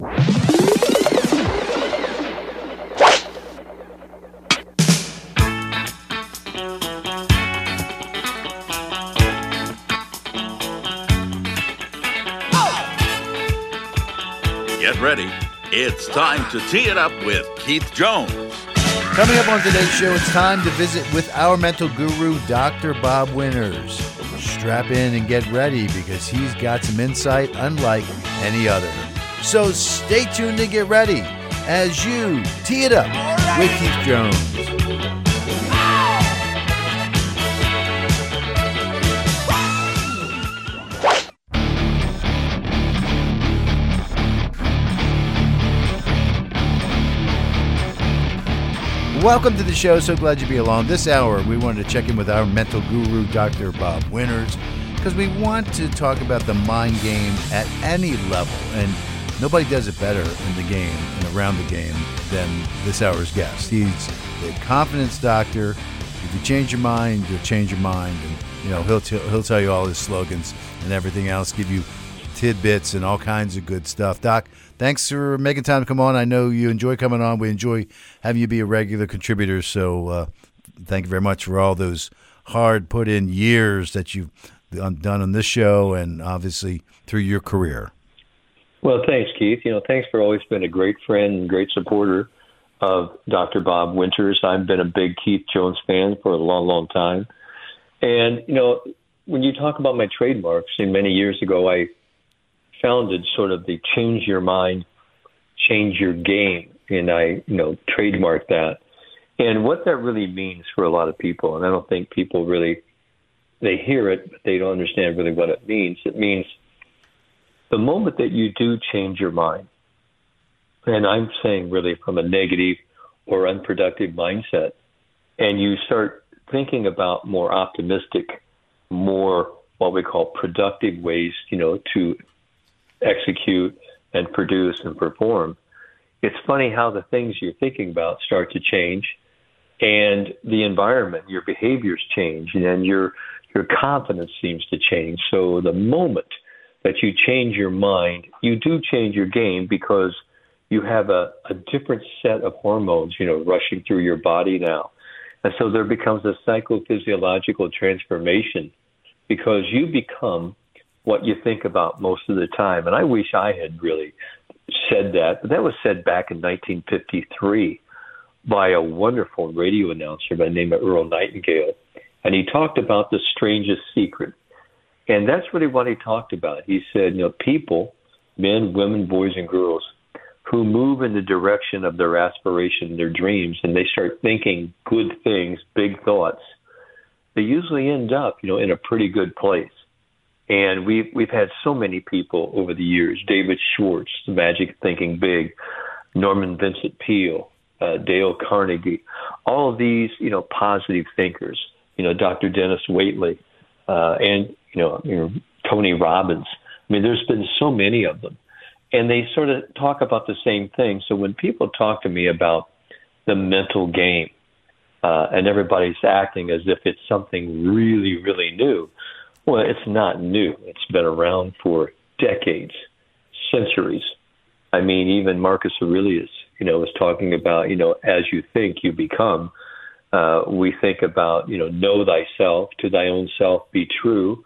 Get ready. It's time to tee it up with Keith Jones. Coming up on today's show, it's time to visit with our mental guru, Dr. Bob Winters. Strap in and get ready because he's got some insight unlike any other. So stay tuned and get ready as you tee it up with Keith Jones. Welcome to the show. So glad you'd be along. This hour, we wanted to check in with our mental guru, Dr. Bob Winters, because we want to talk about the mind game at any level. And nobody does it better in the game and around the game than this hour's guest. He's the confidence doctor. If you change your mind, you'll change your mind. And, he'll tell you all his slogans and everything else, give you tidbits and all kinds of good stuff. Doc, thanks for making time to come on. I know you enjoy coming on. We enjoy having you be a regular contributor. So thank you very much for all those hard put-in years that you've done on this show and obviously through your career. Well, thanks, Keith. Thanks for always being a great friend and great supporter of Dr. Bob Winters. I've been a big Keith Jones fan for a long, long time. And, when you talk about my trademarks, many years ago, I founded sort of the Change Your Mind, Change Your Game, and I, trademarked that. And what that really means for a lot of people, and I don't think people really, they hear it, but they don't understand really what it means. It means the moment that you do change your mind, and I'm saying really from a negative or unproductive mindset, and you start thinking about more optimistic, more what we call productive ways, to execute and produce and perform. It's funny how the things you're thinking about start to change, and the environment, your behaviors change, and your confidence seems to change. So the moment that you change your mind, you do change your game because you have a different set of hormones, rushing through your body now. And so there becomes a psychophysiological transformation because you become what you think about most of the time. And I wish I had really said that, but that was said back in 1953 by a wonderful radio announcer by the name of Earl Nightingale. And he talked about the strangest secret. And that's really what he talked about. He said, people, men, women, boys, and girls, who move in the direction of their aspiration, their dreams, and they start thinking good things, big thoughts, they usually end up, in a pretty good place. And we've had so many people over the years, David Schwartz, The Magic of Thinking Big, Norman Vincent Peale, Dale Carnegie, all of these, positive thinkers, Dr. Dennis Waitley, and, Tony Robbins. There's been so many of them. And they sort of talk about the same thing. So when people talk to me about the mental game, and everybody's acting as if it's something really, really new, well, it's not new. It's been around for decades, centuries. Even Marcus Aurelius, was talking about, as you think, you become. We think about, know thyself, to thy own self be true.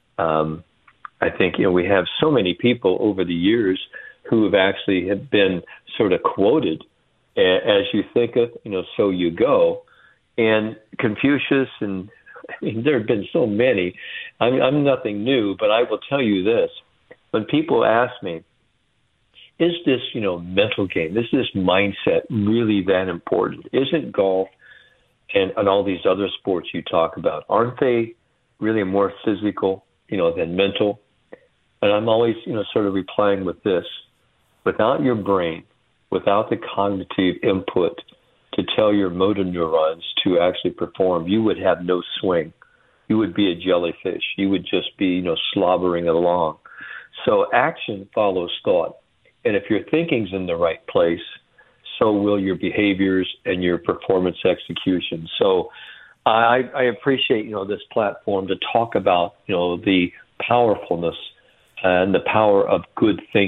I think, we have so many people over the years who have been sort of quoted, as you think of, so you go. And Confucius and there have been so many. I'm nothing new, but I will tell you this. When people ask me, is this, mental game, is this mindset really that important? Isn't golf and all these other sports you talk about, aren't they really more physical, than mental? And I'm always, sort of replying with this. Without your brain, without the cognitive input to tell your motor neurons to actually perform, you would have no swing. You would be a jellyfish. You would just be, slobbering along. So action follows thought. And if your thinking's in the right place, so will your behaviors and your performance execution. So I appreciate, this platform to talk about, the powerfulness and the power of good thinking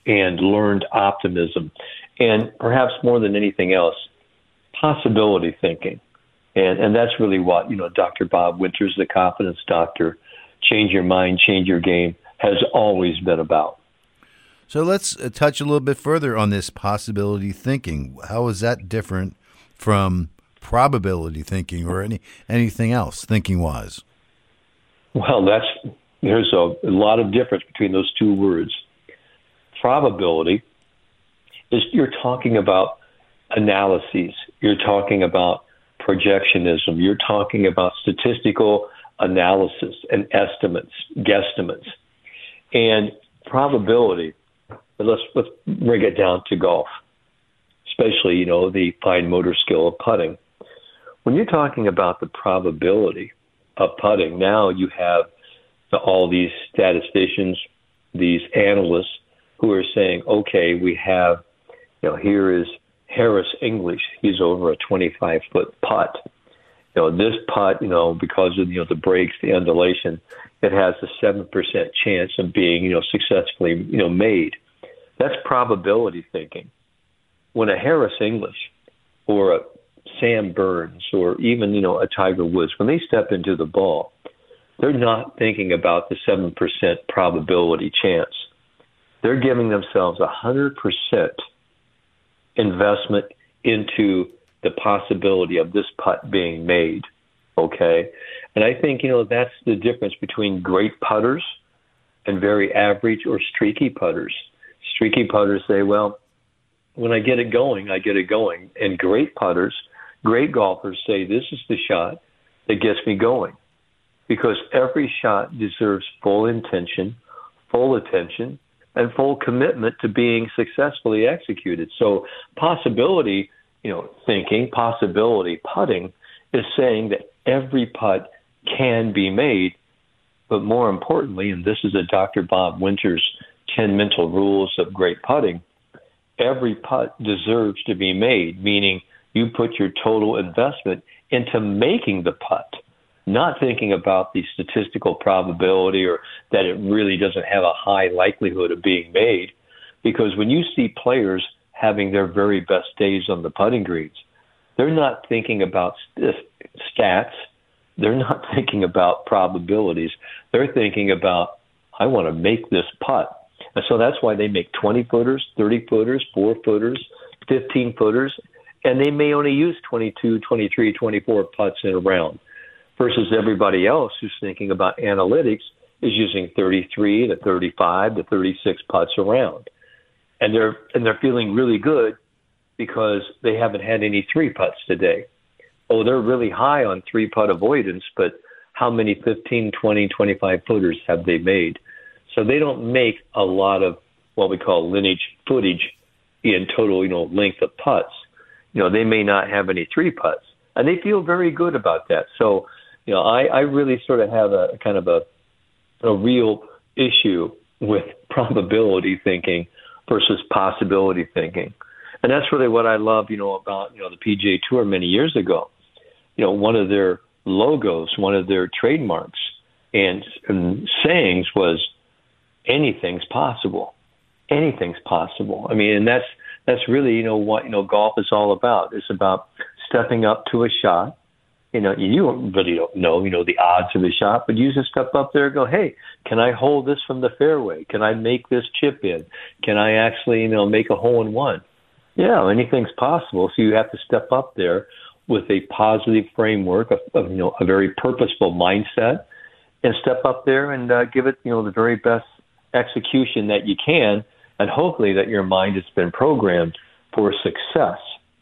and learned optimism. And perhaps more than anything else, possibility thinking. And that's really what, Dr. Bob Winters, the confidence doctor, change your mind, change your game, has always been about. So let's touch a little bit further on this possibility thinking. How is that different from probability thinking or anything else, thinking-wise? Well, there's a lot of difference between those two words. Probability is you're talking about analyses. You're talking about projectionism. You're talking about statistical analysis and estimates, guesstimates. And probability, let's bring it down to golf, especially, the fine motor skill of putting. When you're talking about the probability of putting, now you have all these statisticians, these analysts who are saying, okay, we have, here is Harris English. He's over a 25-foot putt. This putt, because of, the breaks, the undulation, it has a 7% chance of being, successfully, made. That's probability thinking. When a Harris English or a Sam Burns or even, a Tiger Woods, when they step into the ball, they're not thinking about the 7% probability chance. They're giving themselves 100% investment into the possibility of this putt being made, okay? And I think, that's the difference between great putters and very average or streaky putters. Streaky putters say, well, when I get it going, I get it going. And great putters, great golfers say, this is the shot that gets me going. Because every shot deserves full intention, full attention, and full commitment to being successfully executed. So possibility, thinking, possibility putting is saying that every putt can be made, but more importantly, and this is a Dr. Bob Winters 10 mental rules of great putting, every putt deserves to be made, meaning you put your total investment into making the putt, not thinking about the statistical probability or that it really doesn't have a high likelihood of being made. Because when you see players having their very best days on the putting greens, they're not thinking about stats. They're not thinking about probabilities. They're thinking about, I want to make this putt. And so that's why they make 20-footers, 30-footers, 4-footers, 15-footers, and they may only use 22, 23, 24 putts in a round. Versus everybody else who's thinking about analytics is using 33 to 35 to 36 putts around. And they're feeling really good because they haven't had any 3 putts today. Oh, they're really high on 3-putt avoidance, but how many 15, 20, 25 footers have they made? So they don't make a lot of what we call lineage footage in total, length of putts. They may not have any 3 putts, and they feel very good about that. So, I really sort of have a kind of a real issue with probability thinking versus possibility thinking. And that's really what I love, about, the PGA Tour many years ago. One of their logos, one of their trademarks and sayings was, anything's possible. Anything's possible. I mean, and that's really, what, golf is all about. It's about stepping up to a shot. You really don't know, the odds of the shot, but you just step up there and go, hey, can I hold this from the fairway? Can I make this chip in? Can I actually, make a hole in one? Yeah, anything's possible. So you have to step up there with a positive framework, of a very purposeful mindset, and step up there and give it, the very best execution that you can, and hopefully that your mind has been programmed for success.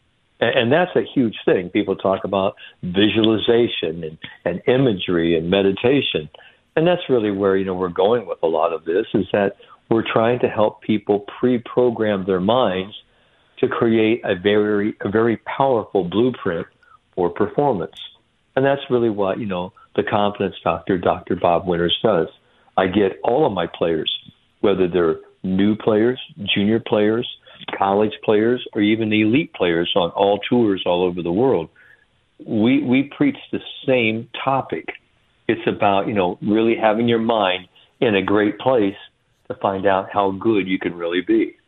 And that's a huge thing. People talk about visualization and imagery and meditation. And that's really where, we're going with a lot of this, is that we're trying to help people pre-program their minds to create a very powerful blueprint for performance. And that's really what, the confidence doctor, Dr. Bob Winters, does. I get all of my players, whether they're new players, junior players, college players, or even elite players on all tours all over the world. We preach the same topic. It's about, really having your mind in a great place to find out how good you can really be.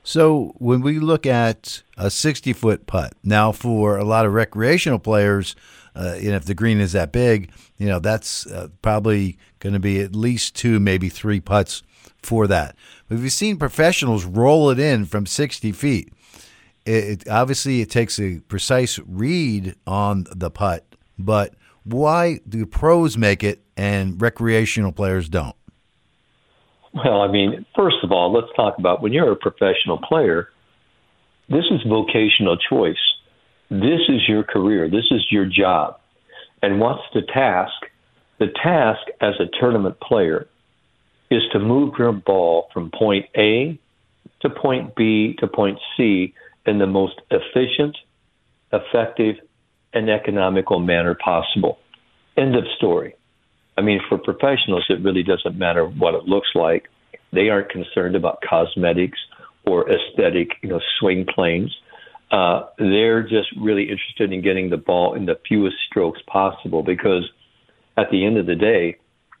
So when we look at a 60-foot putt, now for a lot of recreational players, if the green is that big, that's probably going to be at least 2, maybe 3 putts for that. But we've seen professionals roll it in from 60 feet. Obviously, it takes a precise read on the putt, but why do pros make it and recreational players don't? Well, I mean, first of all, let's talk about when you're a professional player, this is vocational choice. This is your career. This is your job. And what's the task? The task as a tournament player is to move your ball from point A to point B to point C in the most efficient, effective, and economical manner possible. End of story. I mean, for professionals, it really doesn't matter what it looks like. They aren't concerned about cosmetics or aesthetic, swing planes. They're just really interested in getting the ball in the fewest strokes possible because at the end of the day,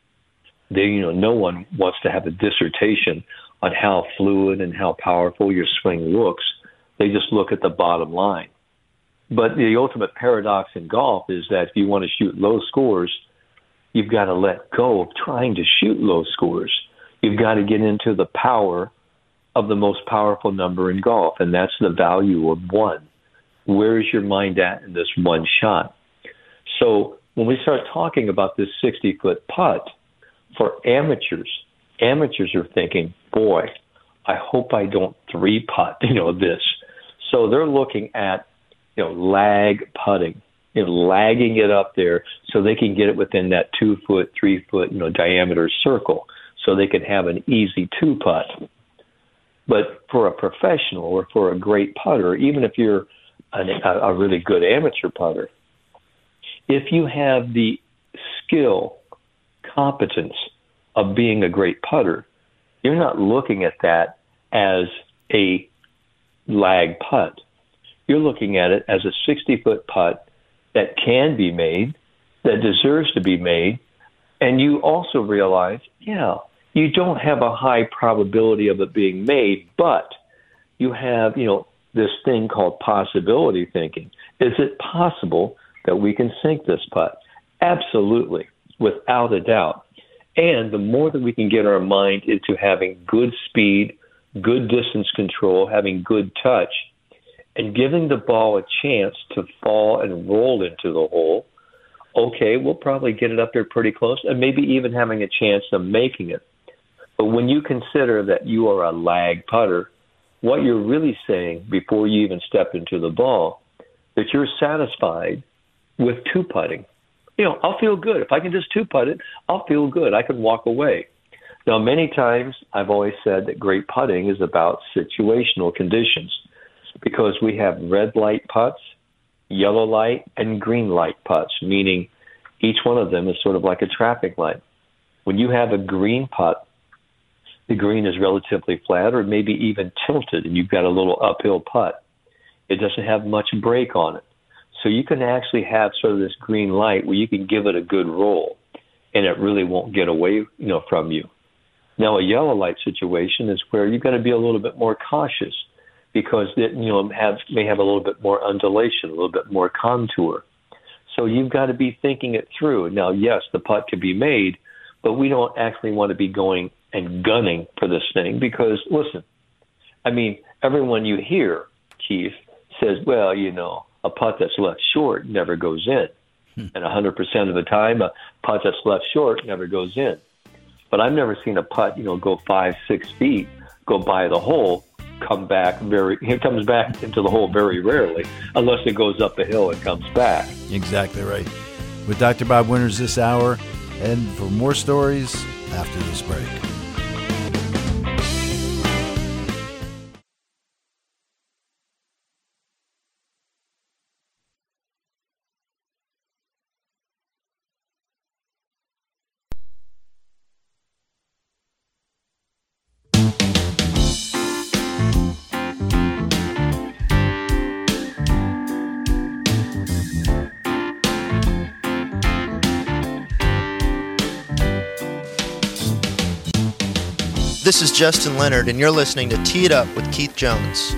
no one wants to have a dissertation on how fluid and how powerful your swing looks. They just look at the bottom line. But the ultimate paradox in golf is that if you want to shoot low scores, you've got to let go of trying to shoot low scores. You've got to get into the power of the most powerful number in golf, and that's the value of 1. Where is your mind at in this one shot? So when we start talking about this 60-foot putt, for amateurs are thinking, boy, I hope I don't 3-putt, this. So they're looking at, lag putting, lagging it up there so they can get it within that 2-foot, 3-foot, diameter circle so they can have an easy 2-putt. But for a professional or for a great putter, even if you're a really good amateur putter, if you have the skill, competence of being a great putter, you're not looking at that as a lag putt. You're looking at it as a 60-foot putt that can be made, that deserves to be made, and you also realize, you don't have a high probability of it being made, but you have, this thing called possibility thinking. Is it possible that we can sink this putt? Absolutely, without a doubt. And the more that we can get our mind into having good speed, good distance control, having good touch, and giving the ball a chance to fall and roll into the hole, okay, we'll probably get it up there pretty close and maybe even having a chance of making it. But when you consider that you are a lag putter, what you're really saying before you even step into the ball, that you're satisfied with 2-putting. I'll feel good. If I can just 2-putt it, I'll feel good. I can walk away. Now, many times I've always said that great putting is about situational conditions because we have red light putts, yellow light, and green light putts, meaning each one of them is sort of like a traffic light. When you have a green putt, the green is relatively flat or maybe even tilted, and you've got a little uphill putt. It doesn't have much break on it. So you can actually have sort of this green light where you can give it a good roll, and it really won't get away, from you. Now, a yellow light situation is where you've got to be a little bit more cautious because it, may have a little bit more undulation, a little bit more contour. So you've got to be thinking it through. Now, yes, the putt can be made, but we don't actually want to be going and gunning for this thing because, listen, everyone you hear, Keith, says, well, a putt that's left short never goes in. And 100% of the time, a putt that's left short never goes in. But I've never seen a putt, go 5-6 feet, go by the hole, comes back into the hole very rarely, unless it goes up a hill and comes back. Exactly right. With Dr. Bob Winters this hour, and for more stories after this break. This is Justin Leonard, and you're listening to Tee It Up with Keith Jones.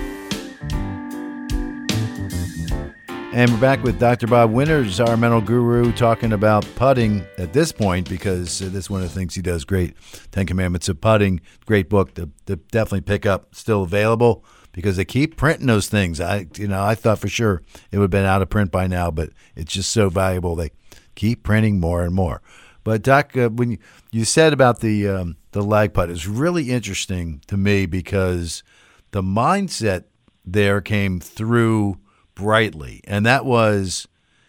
And we're back with Dr. Bob Winters, our mental guru, talking about putting at this point, because this is one of the things he does great. 10 Commandments of Putting, great book to definitely pick up, still available, because they keep printing those things. I thought for sure it would have been out of print by now, but it's just so valuable. They keep printing more and more. But Doc, when you said about the lag putt, it's really interesting to me because the mindset there came through brightly, and that was,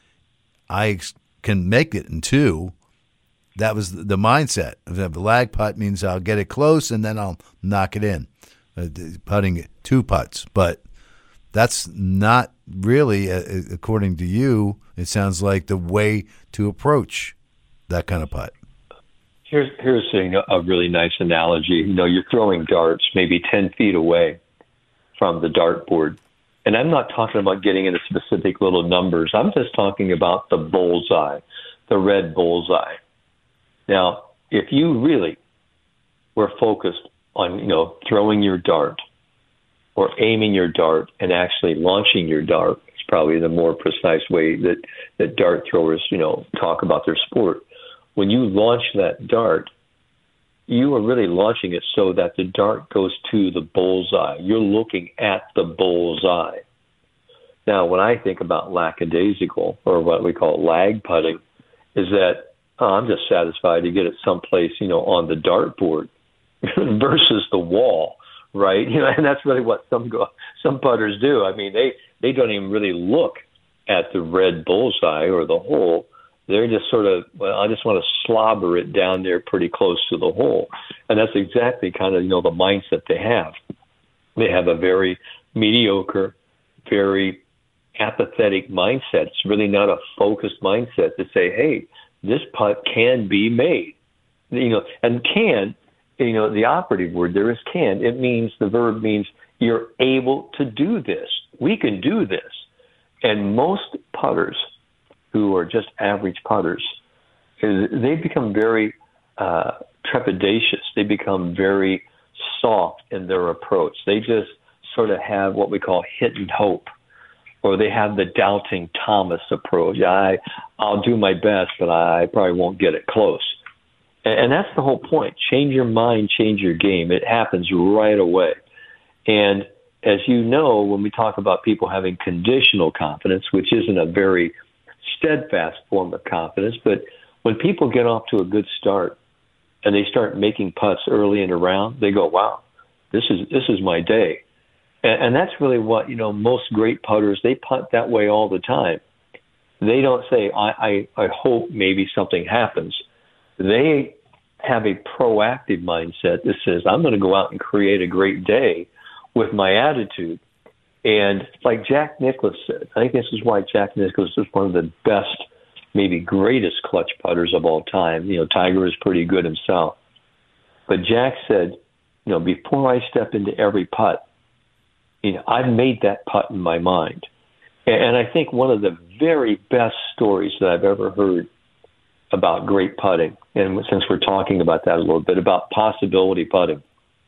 I can make it in two. That was the mindset. The lag putt means I'll get it close and then I'll knock it in. Putting two putts, but that's not really, according to you, it sounds like the way to approach that kind of putt. Here's a really nice analogy. You're throwing darts maybe 10 feet away from the dartboard. And I'm not talking about getting into specific little numbers. I'm just talking about the bullseye, the red bullseye. Now, if you really were focused on, throwing your dart or aiming your dart and actually launching your dart, it's probably the more precise way that dart throwers, talk about their sport. When you launch that dart, you are really launching it so that the dart goes to the bullseye. You're looking at the bullseye. Now, when I think about lackadaisical, or what we call lag putting, is that I'm just satisfied to get it someplace, on the dartboard versus the wall, right? And that's really what some putters do. I mean, they don't even really look at the red bullseye or the hole. They're just sort of, I just want to slobber it down there pretty close to the hole. And that's exactly kind of, the mindset they have. They have a very mediocre, very apathetic mindset. It's really not a focused mindset to say, hey, this putt can be made. And can, the operative word there is can. It means, the verb means you're able to do this. We can do this. And most putters who are just average putters, they become very trepidatious. They become very soft in their approach. They just sort of have what we call hit and hope, or they have the doubting Thomas approach. I'll do my best, but I probably won't get it close. And that's the whole point. Change your mind, change your game. It happens right away. And as you know, when we talk about people having conditional confidence, which isn't a very steadfast form of confidence, but when people get off to a good start and they start making putts early in the round, they go, wow, this is my day. And that's really what, most great putters, they putt that way all the time. They don't say, I hope maybe something happens. They have a proactive mindset that says, I'm going to go out and create a great day with my attitude. And like Jack Nicklaus said, I think this is why Jack Nicklaus is one of the best, maybe greatest clutch putters of all time. Tiger is pretty good himself. But Jack said, before I step into every putt, I've made that putt in my mind. And I think one of the very best stories that I've ever heard about great putting, and since we're talking about that a little bit, about possibility putting,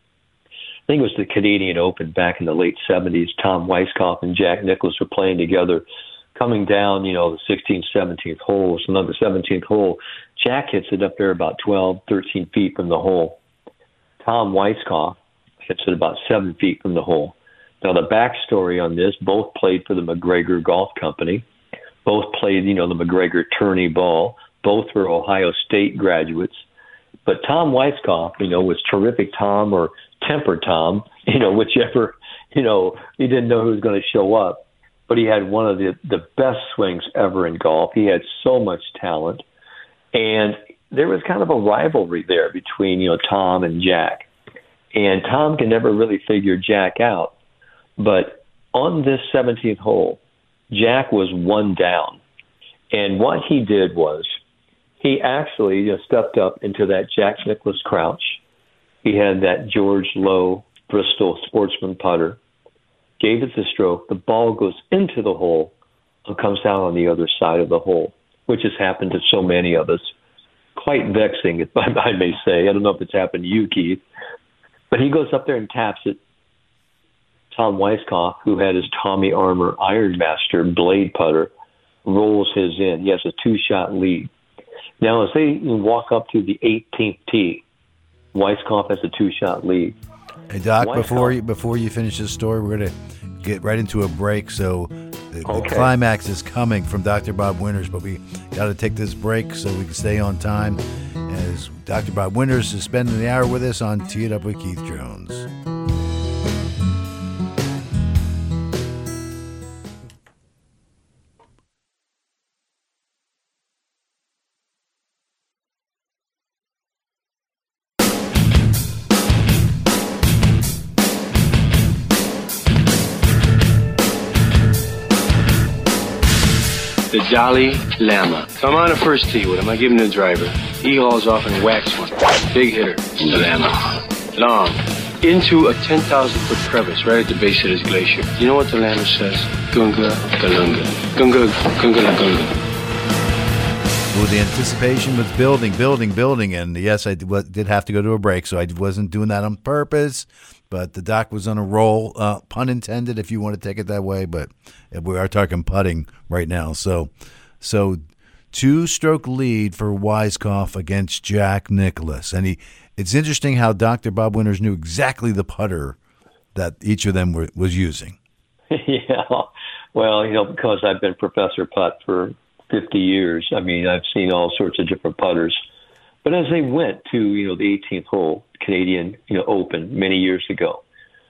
I think it was the Canadian Open back in the late 70s. Tom Weiskopf and Jack Nicklaus were playing together, coming down, the 16th, 17th hole. So on the 17th hole, Jack hits it up there about 12, 13 feet from the hole. Tom Weiskopf hits it about 7 feet from the hole. Now, the backstory on this, both played for the McGregor Golf Company. Both played, the McGregor tourney ball. Both were Ohio State graduates. But Tom Weiskopf, was terrific Tom or temper Tom, whichever, he didn't know who was going to show up. But he had one of the best swings ever in golf. He had so much talent. And there was kind of a rivalry there between, Tom and Jack. And Tom can never really figure Jack out. But on this 17th hole, Jack was one down. And what he did was he actually stepped up into that Jack Nicklaus crouch. He had that George Lowe Bristol Sportsman putter, gave it the stroke. The ball goes into the hole and comes out on the other side of the hole, which has happened to so many of us. Quite vexing, if I may say. I don't know if it's happened to you, Keith. But he goes up there and taps it. Tom Weiskopf, who had his Tommy Armour Ironmaster blade putter, rolls his in. He has a 2-shot lead. Now, as they walk up to the 18th tee, Weiskopf has a 2-shot lead. Hey, Doc, before you finish this story, we're going to get right into a break. So the climax is coming from Dr. Bob Winters, but we got to take this break so we can stay on time. As Dr. Bob Winters is spending the hour with us on Tee It Up with Keith Jones. The Dalai Lama. So I'm on the first tee with him. I give him the driver. He hauls off and whacks one. Big hitter. The Lama. Long. Into a 10,000-foot crevice right at the base of this glacier. You know what the Lama says? Gunga Galunga. Gunga Gunga La Gunga. Well, the anticipation was building. And yes, I did have to go to a break, so I wasn't doing that on purpose. But the doc was on a roll, pun intended, if you want to take it that way. But we are talking putting right now. So 2-stroke lead for Weiskopf against Jack Nicklaus. And it's interesting how Dr. Bob Winters knew exactly the putter that each of them was using. Yeah, well, because I've been Professor Putt for 50 years, I mean, I've seen all sorts of different putters. But as they went to, the 18th hole, Canadian, Open many years ago,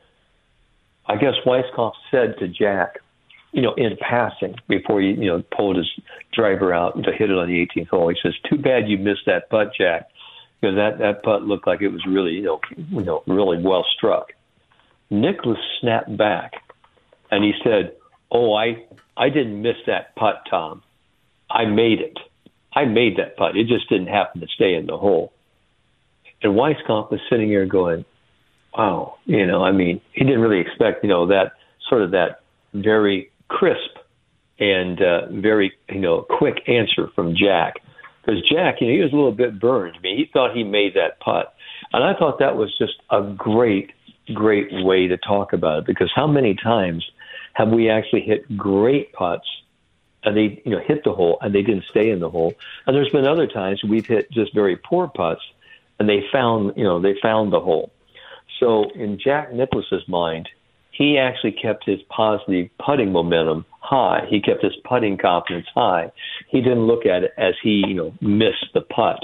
I guess Weiskopf said to Jack, in passing before he, pulled his driver out to hit it on the 18th hole, he says, "Too bad you missed that putt, Jack, because that putt looked like it was really, really well struck." Nicklaus snapped back, and he said, "Oh, I didn't miss that putt, Tom. I made it. I made that putt. It just didn't happen to stay in the hole." And Weiskopf was sitting here going, wow, he didn't really expect, that sort of that very crisp and very, quick answer from Jack. Because Jack, he was a little bit burned. I mean, he thought he made that putt. And I thought that was just a great, great way to talk about it. Because how many times have we actually hit great putts and they, hit the hole and they didn't stay in the hole? And there's been other times we've hit just very poor putts and they found the hole. So in Jack Nicklaus's mind, he actually kept his positive putting momentum high. He kept his putting confidence high. He didn't look at it as he, missed the putt.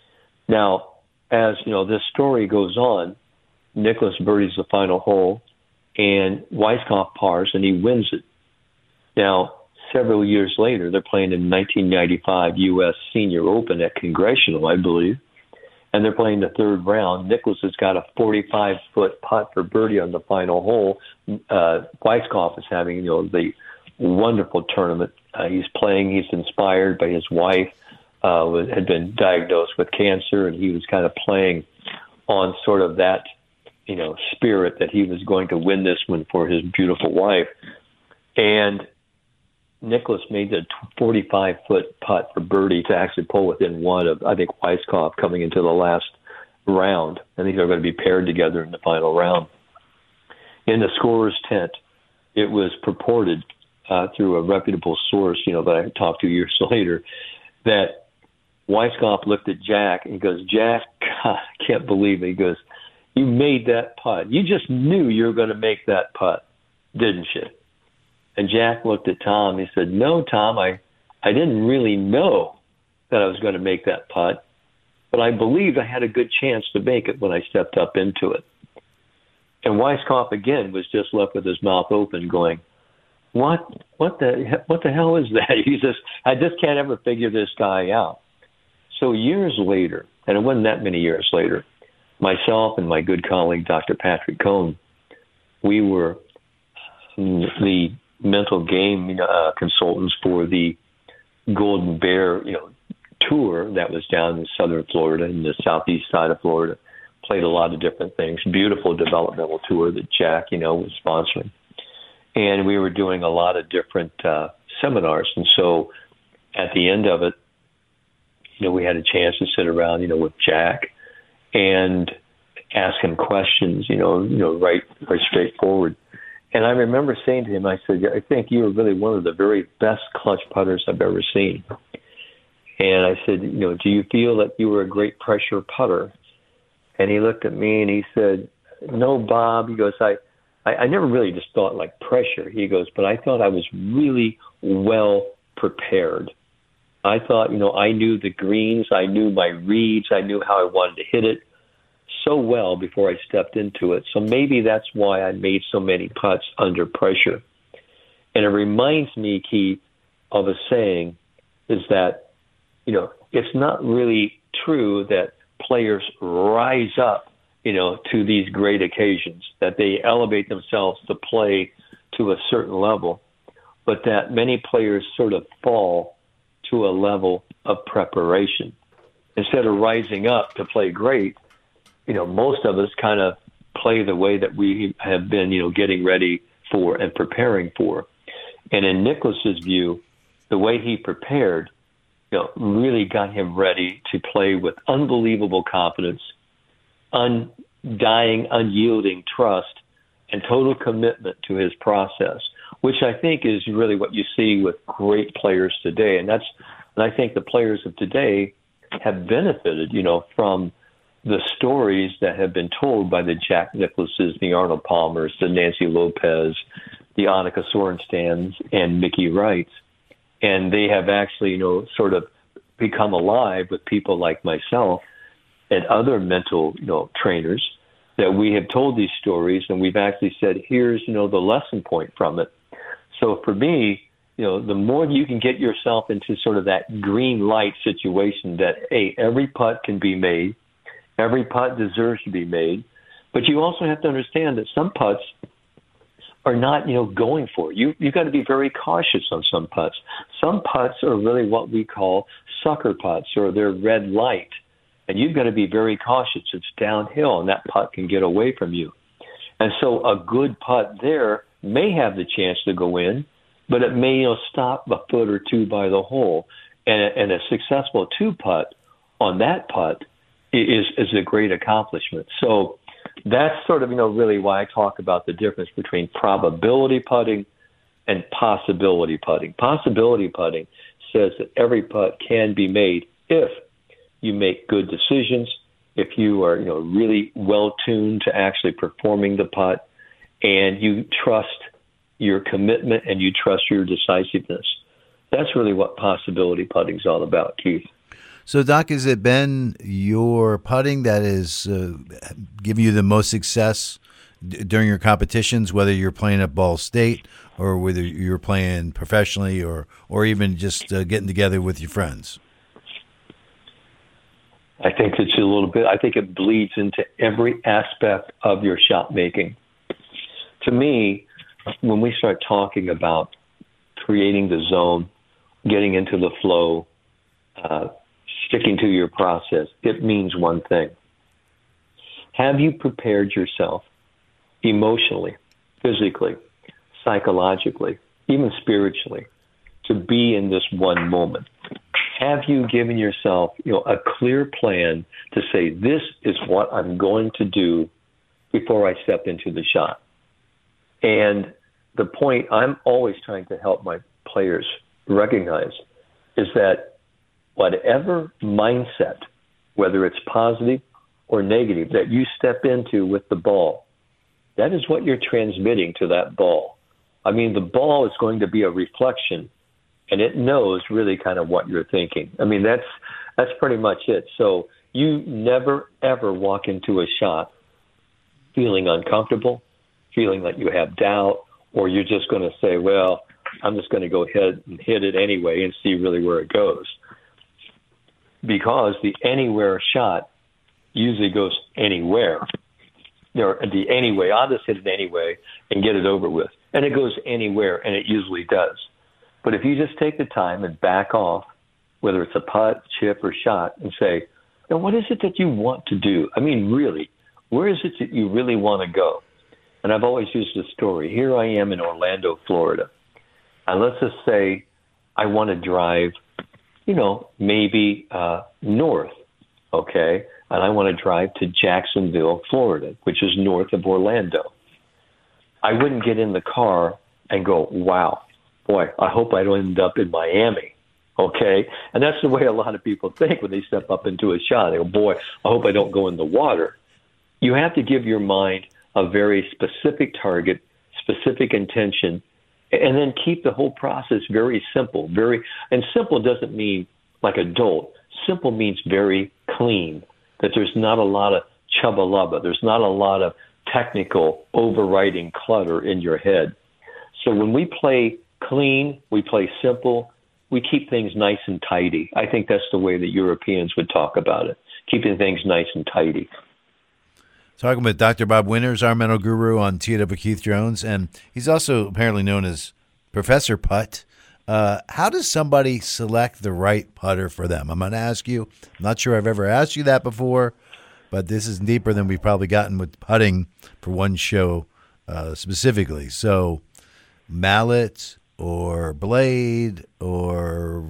Now, as, this story goes on, Nicklaus birdies the final hole and Weiskopf pars and he wins it. Now, several years later, they're playing in 1995 U.S. Senior Open at Congressional, I believe, and they're playing the third round. Nicklaus has got a 45-foot putt for birdie on the final hole. Weiskopf is having, the wonderful tournament. He's playing. He's inspired by his wife, had been diagnosed with cancer, and he was kind of playing on sort of that, spirit that he was going to win this one for his beautiful wife. And Nicklaus made the 45-foot putt for birdie to actually pull within one of, I think, Weiskopf coming into the last round. I think they're going to be paired together in the final round. In the scorer's tent, it was purported through a reputable source, that I talked to years later, that Weiskopf looked at Jack and he goes, "Jack, God, I can't believe it." He goes, "You made that putt. You just knew you were going to make that putt, didn't you?" And Jack looked at Tom. He said, "No, Tom, I didn't really know that I was going to make that putt, but I believed I had a good chance to make it when I stepped up into it." And Weiskopf again was just left with his mouth open, going, "What the hell is that?" He says, "I just can't ever figure this guy out." So years later, and it wasn't that many years later, myself and my good colleague Dr. Patrick Cohn, we were the mental game consultants for the Golden Bear tour that was down in southern Florida and the southeast side of Florida. Played a lot of different things. Beautiful developmental tour that Jack was sponsoring, and we were doing a lot of different seminars. And so at the end of it, we had a chance to sit around with Jack, and ask him questions, right straightforward. And I remember saying to him, I said, I think you are really one of the very best clutch putters I've ever seen. And I said, do you feel that you were a great pressure putter? And he looked at me and he said, no, Bob. He goes, I never really just thought like pressure. He goes, but I thought I was really well prepared. I thought, I knew the greens, I knew my reads, I knew how I wanted to hit it so well before I stepped into it. So maybe that's why I made so many putts under pressure. And it reminds me, Keith, of a saying is that, it's not really true that players rise up, to these great occasions, that they elevate themselves to play to a certain level, but that many players sort of fall to a level of preparation. Instead of rising up to play great, most of us kind of play the way that we have been, getting ready for and preparing for. And in Nicklaus's view, the way he prepared, really got him ready to play with unbelievable confidence, undying, unyielding trust, and total commitment to his process, which I think is really what you see with great players today. And I think the players of today have benefited, from the stories that have been told by the Jack Nicklauses, the Arnold Palmers, the Nancy Lopez, the Annika Sorenstans, and Mickey Wrights. And they have actually, sort of become alive with people like myself and other mental, trainers that we have told these stories, and we've actually said, here's, the lesson point from it. So for me, the more you can get yourself into sort of that green light situation that, hey, every putt can be made, every putt deserves to be made, but you also have to understand that some putts are not, going for it. You've got to be very cautious on some putts. Some putts are really what we call sucker putts, or they're red light, and you've got to be very cautious. It's downhill, and that putt can get away from you. And so a good putt there may have the chance to go in, but it may stop a foot or two by the hole. And a successful two putt on that putt is a great accomplishment. So that's sort of, really why I talk about the difference between probability putting and possibility putting. Possibility putting says that every putt can be made if you make good decisions, if you are, really well tuned to actually performing the putt, and you trust your commitment and you trust your decisiveness. That's really what possibility putting is all about, Keith. So, Doc, has it been your putting that is giving you the most success during your competitions, whether you're playing at Ball State or whether you're playing professionally or even just getting together with your friends? I think it's a little bit. I think it bleeds into every aspect of your shot making. To me, when we start talking about creating the zone, getting into the flow, sticking to your process, it means one thing. Have you prepared yourself emotionally, physically, psychologically, even spiritually, to be in this one moment? Have you given yourself, a clear plan to say, this is what I'm going to do before I step into the shot? And the point I'm always trying to help my players recognize is that whatever mindset, whether it's positive or negative, that you step into with the ball, that is what you're transmitting to that ball. I mean, the ball is going to be a reflection, and it knows really kind of what you're thinking. I mean, that's pretty much it. So you never, ever walk into a shot feeling uncomfortable, feeling like you have doubt, or you're just going to say, well, I'm just going to go ahead and hit it anyway and see really where it goes. Because the anywhere shot usually goes anywhere. The anyway, I'll just hit it anyway and get it over with. And it goes anywhere, and it usually does. But if you just take the time and back off, whether it's a putt, chip, or shot, and say, now, what is it that you want to do? I mean, really, where is it that you really want to go? And I've always used this story. Here I am in Orlando, Florida. And let's just say I want to drive, maybe north, okay? and I want to drive to Jacksonville, Florida, which is north of Orlando. I wouldn't get in the car and go, wow, boy, I hope I don't end up in Miami. Okay? And that's the way a lot of people think when they step up into a shot. They go, boy, I hope I don't go in the water. You have to give your mind a very specific target, specific intention, and then keep the whole process very simple. And simple doesn't mean like adult. Simple means very clean, that there's not a lot of chubba-lubba. There's not a lot of technical overriding clutter in your head. So when we play clean, we play simple, we keep things nice and tidy. I think that's the way that Europeans would talk about it, keeping things nice and tidy. Talking with Dr. Bob Winters, our mental guru on Tee It Up with Keith Jones, and he's also apparently known as Professor Putt. How does somebody select the right putter for them? I'm going to ask you. I'm not sure I've ever asked you that before, but this is deeper than we've probably gotten with putting for one show specifically. So mallet or blade or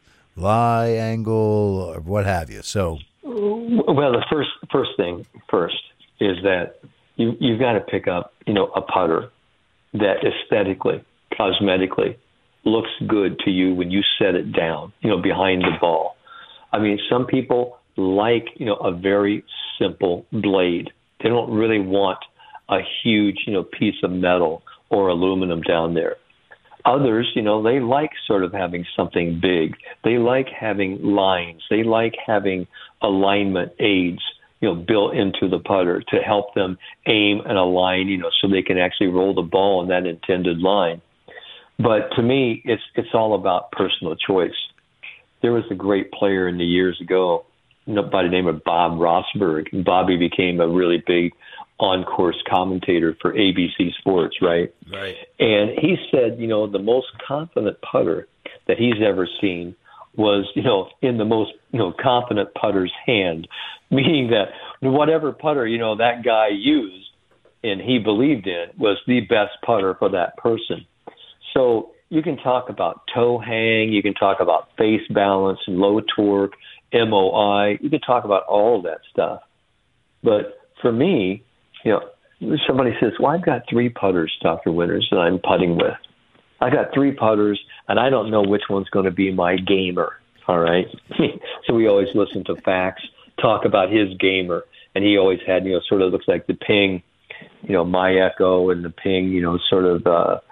lie angle or what have you. So, well, the first thing is that you've got to pick up, a putter that aesthetically, cosmetically looks good to you when you set it down, behind the ball. I mean, some people like, a very simple blade. They don't really want a huge, piece of metal or aluminum down there. Others, they like sort of having something big. They like having lines. They like having alignment aids, built into the putter to help them aim and align, so they can actually roll the ball in that intended line. But to me, it's all about personal choice. There was a great player in the years ago by the name of Bob Rosberg. And Bobby became a really big on-course commentator for ABC Sports, right? Right. And he said, the most confident putter that he's ever seen was, in the most, confident putter's hand, meaning that whatever putter, that guy used and he believed in was the best putter for that person. So you can talk about toe hang, you can talk about face balance and low torque, MOI, you can talk about all of that stuff. But for me, somebody says, well, I've got 3 putters, Dr. Winters, that I'm putting with. I got 3 putters, and I don't know which one's going to be my gamer, all right? So we always listen to Fax talk about his gamer, and he always had, sort of looks like the Ping, my Echo and the Ping, sort of,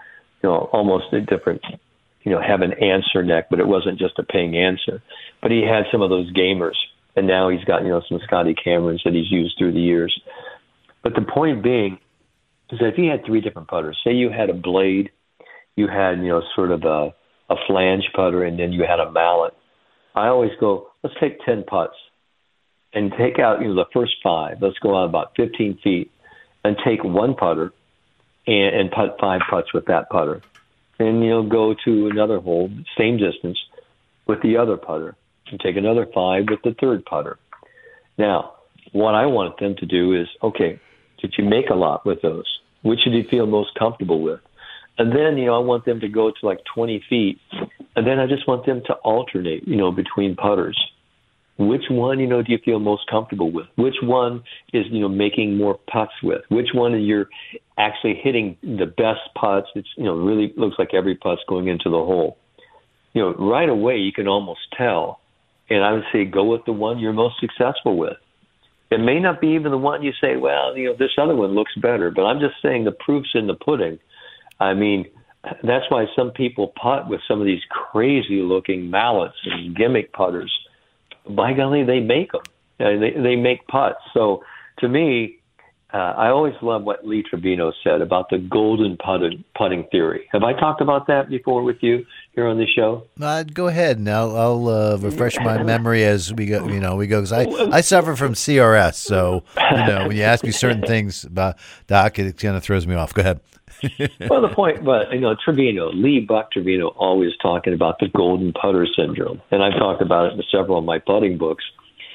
almost a different, have an answer neck, but it wasn't just a Ping answer. But he had some of those gamers, and now he's got, some Scotty Camerons that he's used through the years. But the point being is that if you had 3 different putters, say you had a blade, you had, sort of a flange putter, and then you had a mallet, I always go, let's take 10 putts and take out, the first 5. Let's go out about 15 feet and take 1 putter and putt 5 putts with that putter. And, go to another hole, same distance, with the other putter, and take another 5 with the third putter. Now, what I want them to do is, okay, did you make a lot with those? Which did you feel most comfortable with? And then, I want them to go to like 20 feet, and then I just want them to alternate, between putters. Which one, do you feel most comfortable with? Which one is, making more putts with? Which one you're actually hitting the best putts? It's, really looks like every putt's going into the hole. Right away you can almost tell. And I would say go with the one you're most successful with. It may not be even the one you say, well, this other one looks better. But I'm just saying the proof's in the pudding. I mean, that's why some people putt with some of these crazy-looking mallets and gimmick putters. By golly, they make them. They make putts. So to me, I always love what Lee Trevino said about the golden putting theory. Have I talked about that before with you here on the show? Go ahead, and I'll refresh my memory as we go. Because I suffer from CRS, so when you ask me certain things about Doc, it kind of throws me off. Go ahead. Well, the point, but Trevino, Lee Buck Trevino, always talking about the golden putter syndrome, and I've talked about it in several of my putting books.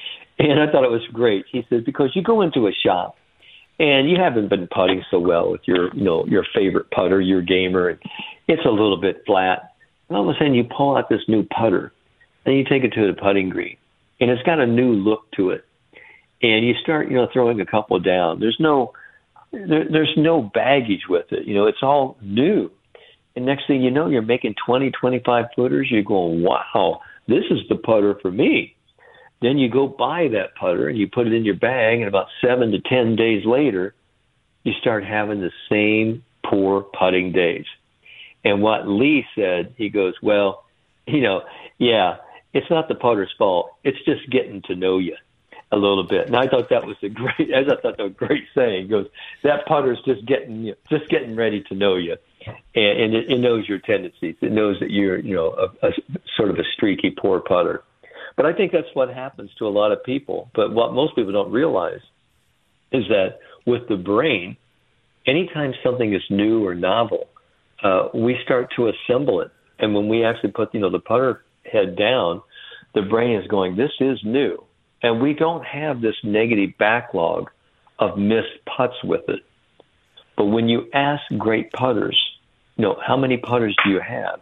And I thought it was great. He says because you go into a shop and you haven't been putting so well with your favorite putter, your gamer, and it's a little bit flat. And all of a sudden you pull out this new putter, and you take it to the putting green, and it's got a new look to it. and you start, throwing a couple down. There's no baggage with it. It's all new. And next thing you know, you're making 20, 25 footers. You're going, wow, this is the putter for me. Then you go buy that putter and you put it in your bag, and about 7 to 10 days later, you start having the same poor putting days. And what Lee said, he goes, well, it's not the putter's fault. It's just getting to know you a little bit. And I thought that was a great saying. He goes, that putter's just getting ready to know you. And it knows your tendencies. It knows that you're, a sort of a streaky, poor putter. But I think that's what happens to a lot of people. But what most people don't realize is that with the brain, anytime something is new or novel, we start to assemble it. And when we actually put, the putter head down, the brain is going, this is new. And we don't have this negative backlog of missed putts with it. But when you ask great putters, how many putters do you have?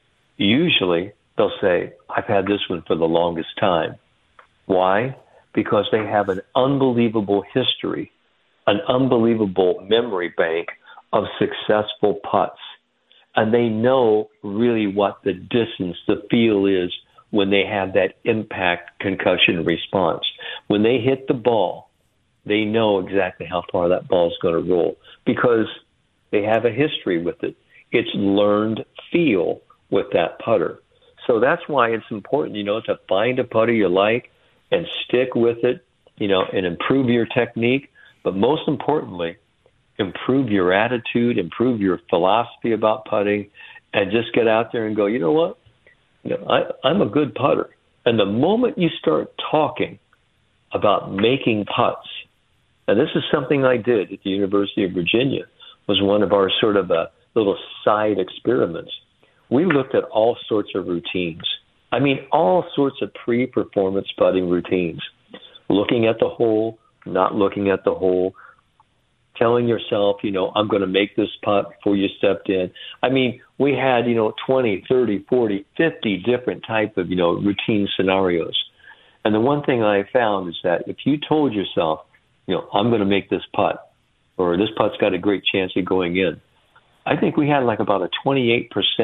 Usually they'll say, I've had this one for the longest time. Why? Because they have an unbelievable history, an unbelievable memory bank of successful putts. And they know really what the distance, the feel is when they have that impact concussion response. When they hit the ball, they know exactly how far that ball is going to roll because they have a history with it. It's learned feel with that putter. So that's why it's important, to find a putter you like and stick with it, and improve your technique. But most importantly, improve your attitude, improve your philosophy about putting, and just get out there and go, you know what? I'm a good putter. And the moment you start talking about making putts, and this is something I did at the University of Virginia, was one of our sort of little side experiments. We looked at all sorts of routines. I mean, all sorts of pre-performance putting routines. Looking at the hole, not looking at the hole, telling yourself, I'm going to make this putt before you stepped in. I mean, we had, 20, 30, 40, 50 different type of, routine scenarios. And the one thing I found is that if you told yourself, I'm going to make this putt, or this putt's got a great chance of going in, I think we had like about a 28%,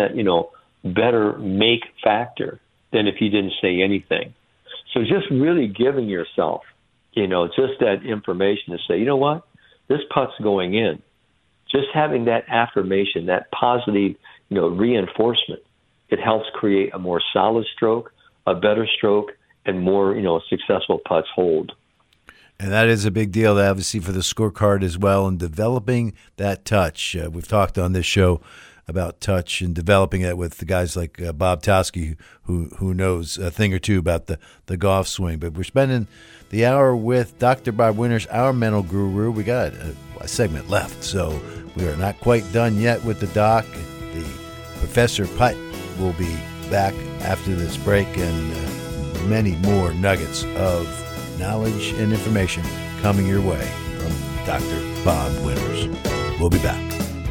better make factor than if you didn't say anything. So just really giving yourself, just that information to say, you know what, this putt's going in. Just having that affirmation, that positive, reinforcement, it helps create a more solid stroke, a better stroke, and more, successful putts hold. And that is a big deal, obviously, for the scorecard as well, and developing that touch. We've talked on this show about touch and developing that with the guys like Bob Towski, who knows a thing or two about the golf swing. But we're spending the hour with Dr. Bob Winters, our mental guru. We got a segment left, so we are not quite done yet with the doc. The Professor Putt will be back after this break, and many more nuggets of knowledge and information coming your way from Dr. Bob Winters. We'll be back.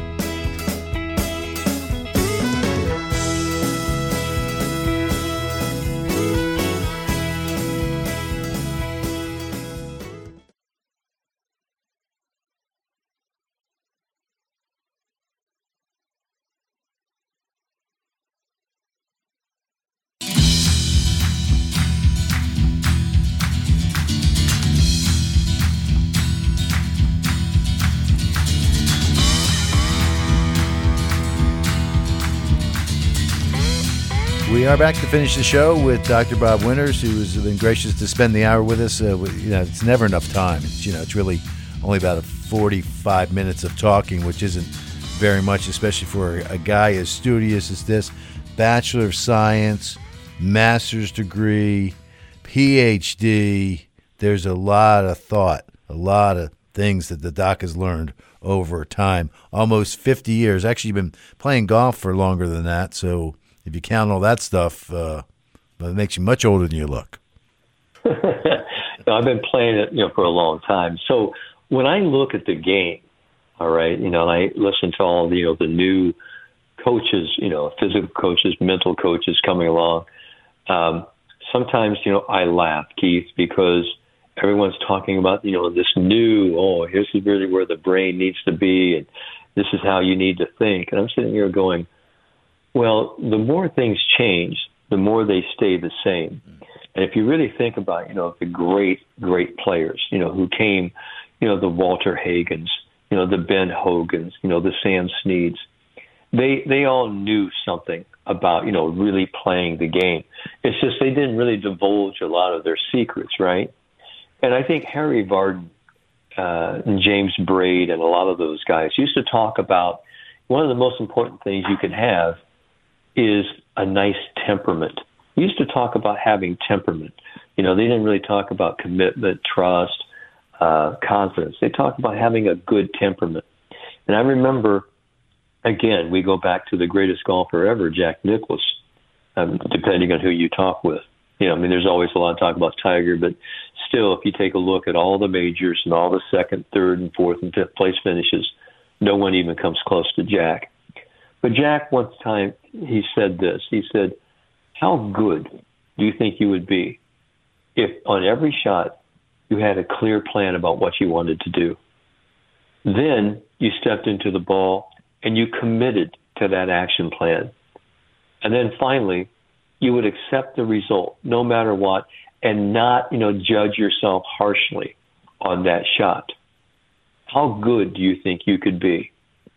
We are back to finish the show with Dr. Bob Winters, who has been gracious to spend the hour with us. It's never enough time. It's really only about 45 minutes of talking, which isn't very much, especially for a guy as studious as this. Bachelor of Science, master's degree, PhD. There's a lot of thought, a lot of things that the doc has learned over time. Almost 50 years. Actually, you've been playing golf for longer than that, so if you count all that stuff, it makes you much older than you look. I've been playing it, for a long time. So when I look at the game, all right, and I listen to all the new coaches, physical coaches, mental coaches coming along. Sometimes, I laugh, Keith, because everyone's talking about, this new, this is really where the brain needs to be, and this is how you need to think. And I'm sitting here going, well, the more things change, the more they stay the same. And if you really think about, the great, great players, who came, the Walter Hagens, the Ben Hogans, the Sam Sneads, they all knew something about, really playing the game. It's just they didn't really divulge a lot of their secrets, right? And I think Harry Vardon and James Braid and a lot of those guys used to talk about one of the most important things you can have is a nice temperament. We used to talk about having temperament. They didn't really talk about commitment, trust, confidence. They talked about having a good temperament. And I remember, again, we go back to the greatest golfer ever, Jack Nicklaus, depending on who you talk with. There's always a lot of talk about Tiger, but still, if you take a look at all the majors and all the second, third, and fourth, and fifth place finishes, no one even comes close to Jack. But Jack, one time, he said this. He said, how good do you think you would be if on every shot you had a clear plan about what you wanted to do? Then you stepped into the ball and you committed to that action plan. And then finally, you would accept the result no matter what and not, judge yourself harshly on that shot. How good do you think you could be?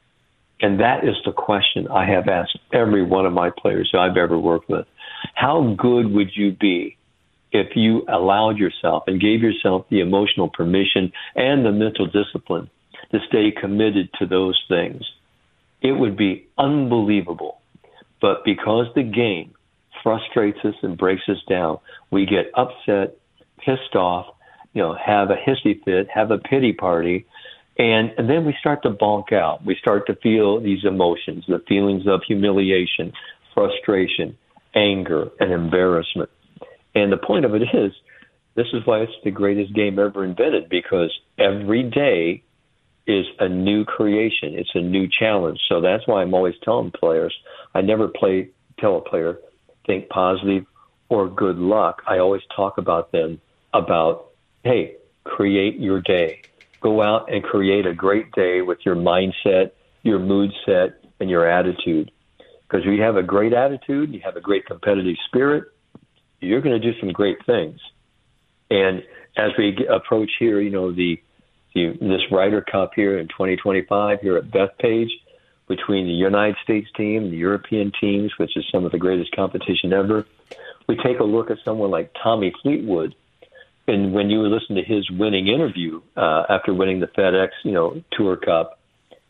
And that is the question I have asked every one of my players who I've ever worked with. How good would you be if you allowed yourself and gave yourself the emotional permission and the mental discipline to stay committed to those things? It would be unbelievable. But because the game frustrates us and breaks us down, we get upset, pissed off, have a hissy fit, have a pity party, and then we start to bonk out. We start to feel these emotions, the feelings of humiliation, frustration, anger, and embarrassment. And the point of it is, this is why it's the greatest game ever invented, because every day is a new creation. It's a new challenge. So that's why I'm always telling players, I never tell a player, think positive or good luck. I always talk about them about, hey, create your day. Go out and create a great day with your mindset, your mood set, and your attitude. Because if you have a great attitude, you have a great competitive spirit, you're going to do some great things. And as we approach here, this Ryder Cup here in 2025 here at Bethpage, between the United States team and the European teams, which is some of the greatest competition ever, we take a look at someone like Tommy Fleetwood. And when you listen to his winning interview after winning the FedEx, Tour Cup,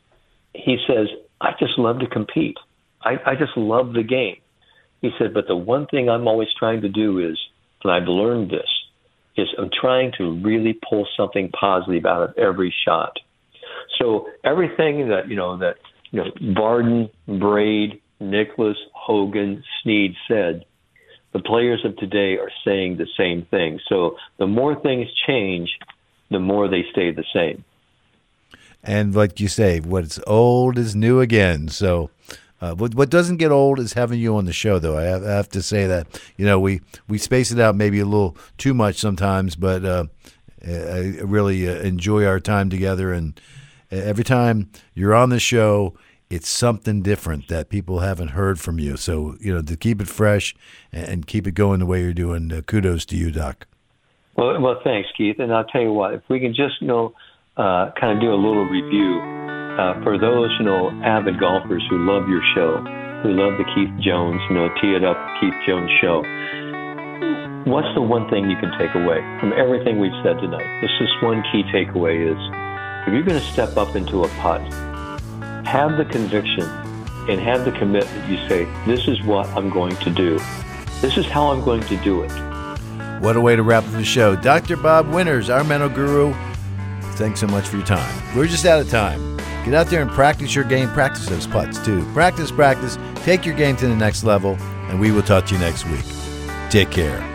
he says, I just love to compete. I just love the game. He said, but the one thing I'm always trying to do is, and I've learned this, is I'm trying to really pull something positive out of every shot. So everything that Vardon, Braid, Nicklaus, Hogan, Snead said, the players of today are saying the same thing. So the more things change, the more they stay the same. And like you say, what's old is new again. So what doesn't get old is having you on the show, though. I have to say that, we space it out maybe a little too much sometimes, but I really enjoy our time together. And every time you're on the show, it's something different that people haven't heard from you. So, to keep it fresh and keep it going the way you're doing, kudos to you, Doc. Well, thanks, Keith. And I'll tell you what, if we can just, kind of do a little review for those, avid golfers who love your show, who love the Keith Jones, Tee It Up Keith Jones show. What's the one thing you can take away from everything we've said tonight? This is one key takeaway is, if you're going to step up into a putt, have the conviction and have the commitment. You say, this is what I'm going to do. This is how I'm going to do it. What a way to wrap up the show. Dr. Bob Winters, our mental guru, thanks so much for your time. We're just out of time. Get out there and practice your game. Practice those putts, too. Practice. Take your game to the next level, and we will talk to you next week. Take care.